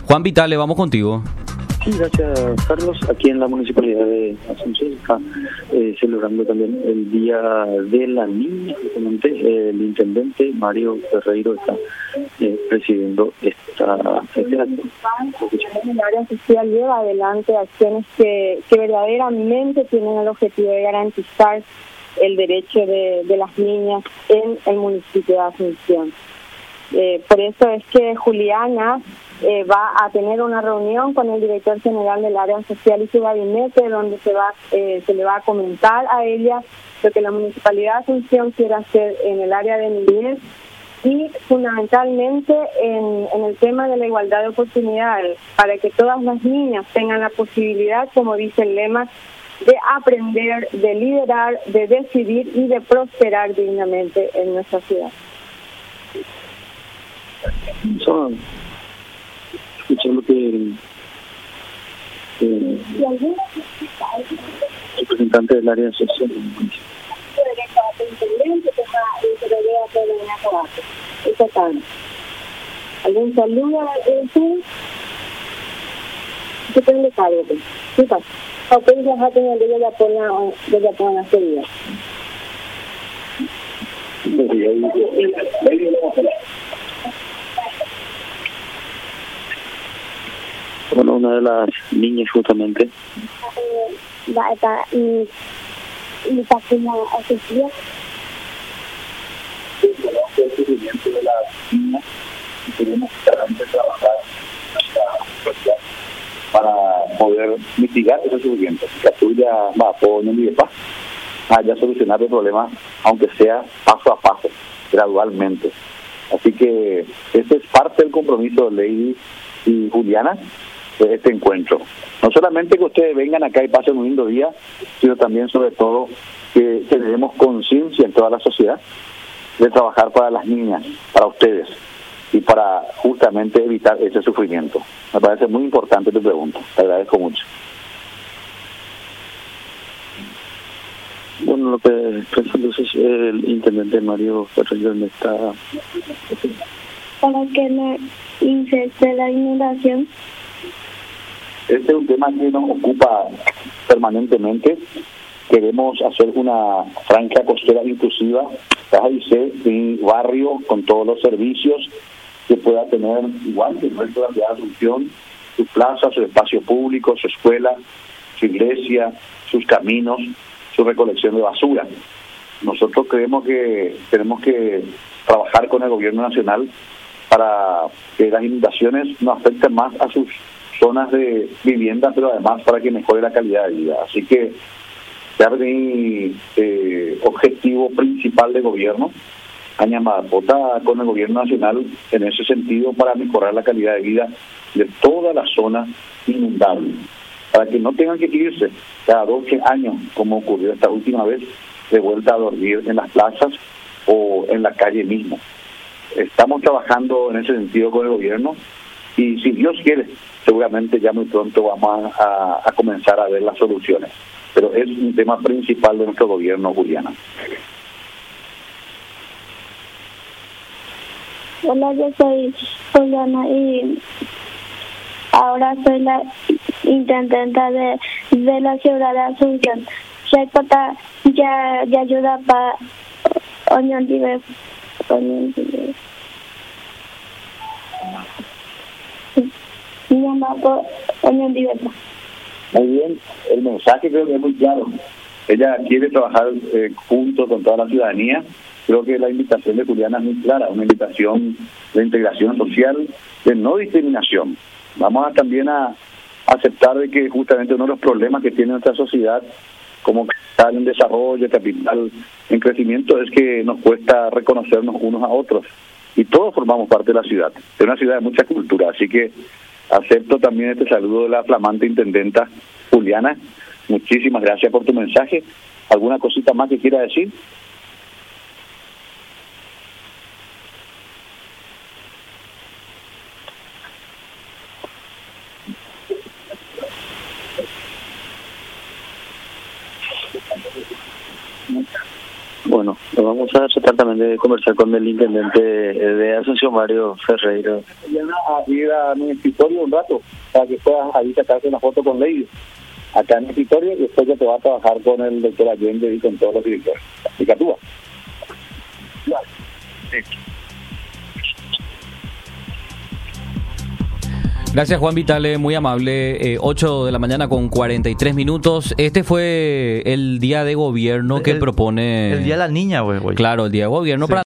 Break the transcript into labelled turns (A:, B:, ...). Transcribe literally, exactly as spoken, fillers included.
A: Juan Vitale, vamos contigo.
B: Sí, gracias, Carlos. Aquí en la Municipalidad de Asunción está eh, celebrando también el Día de la Niña. Justamente eh, el intendente Mario Ferreiro está eh, presidiendo esta este acto.
C: El área social lleva adelante acciones que, que verdaderamente tienen el objetivo de garantizar el derecho de, de las niñas en el municipio de Asunción. Eh, por eso es que Juliana eh, va a tener una reunión con el director general del área social y su gabinete, donde se va eh, se le va a comentar a ella lo que la Municipalidad de Asunción quiere hacer en el área de niñez y fundamentalmente en, en el tema de la igualdad de oportunidades, para que todas las niñas tengan la posibilidad, como dice el lema, de aprender, de liderar, de decidir y de prosperar dignamente en nuestra ciudad.
B: So, escuché lo que eh, el representante del área social
C: ¿algún saludo a eso? ¿Qué te le cabe? ¿Qué pasa? Ok, ya tengo que ya poner de la poner la serie.
B: Bueno, una de las niñas justamente
C: va a estar y y está como asociada
D: el sufrimiento de las niñas y queremos realmente trabajar para poder mitigar ese sufrimiento. La tuya va a poner mi paz, allá solucionar el problema, aunque sea paso a paso, gradualmente. Así que este es parte del compromiso de Lady y Juliana de este encuentro. No solamente que ustedes vengan acá y pasen un lindo día, sino también, sobre todo, que tenemos conciencia en toda la sociedad de trabajar para las niñas, para ustedes, y para justamente evitar ese sufrimiento. Me parece muy importante tu pregunta. Te agradezco mucho.
B: Bueno, lo que expresa entonces el intendente Mario Ferreiro está
C: para que no infecte la inundación.
D: Este es un tema que nos ocupa permanentemente. Queremos hacer una franja costera inclusiva, un barrio con todos los servicios que pueda tener, igual que el resto de la ciudad de Asunción, su plaza, su espacio público, su escuela, su iglesia, sus caminos, su recolección de basura. Nosotros creemos que tenemos que trabajar con el gobierno nacional para que las inundaciones no afecten más a sus zonas de vivienda, pero además para que mejore la calidad de vida. Así que ya mi eh, objetivo principal de gobierno, Añamapota con el gobierno nacional en ese sentido, para mejorar la calidad de vida de toda la zona inundable, para que no tengan que irse cada doce años, como ocurrió esta última vez, de vuelta a dormir en las plazas o en la calle mismo. Estamos trabajando en ese sentido con el gobierno y, si Dios quiere, seguramente ya muy pronto vamos a, a comenzar a ver las soluciones. Pero es un tema principal de nuestro gobierno, Juliana.
C: Hola, yo soy Juliana y ahora soy la intendenta de, de la ciudad de Asunción. Recota ya, ya ayuda para Unión Libre. Unión Libre. Mi mamá por Unión Libre.
D: Muy bien, el mensaje creo que es muy claro. Ella quiere trabajar eh, junto con toda la ciudadanía. Creo que la invitación de Juliana es muy clara, una invitación de integración social, de no discriminación. Vamos a también a aceptar de que justamente uno de los problemas que tiene nuestra sociedad, como capital en desarrollo, capital en crecimiento, es que nos cuesta reconocernos unos a otros. Y todos formamos parte de la ciudad, de una ciudad de mucha cultura. Así que acepto también este saludo de la flamante intendenta Juliana. Muchísimas gracias por tu mensaje. ¿Alguna cosita más que quiera decir?
B: Bueno, nos vamos vamos a tratar también de conversar con el intendente de Asunción, Mario Ferreiro.
D: Mañana a ir a mi escritorio un rato, para que puedas ahí sacarse una foto con Lady, acá en mi escritorio, y después ya te va a trabajar con el doctor Allende y con todos los directores. Picatúa. Sí.
A: Gracias, Juan Vitale, muy amable. Eh, ocho de la mañana con cuarenta y tres minutos. Este fue el día de gobierno que
E: el,
A: propone...
E: El día de la niña, güey.
A: Claro, el día de gobierno sí. para...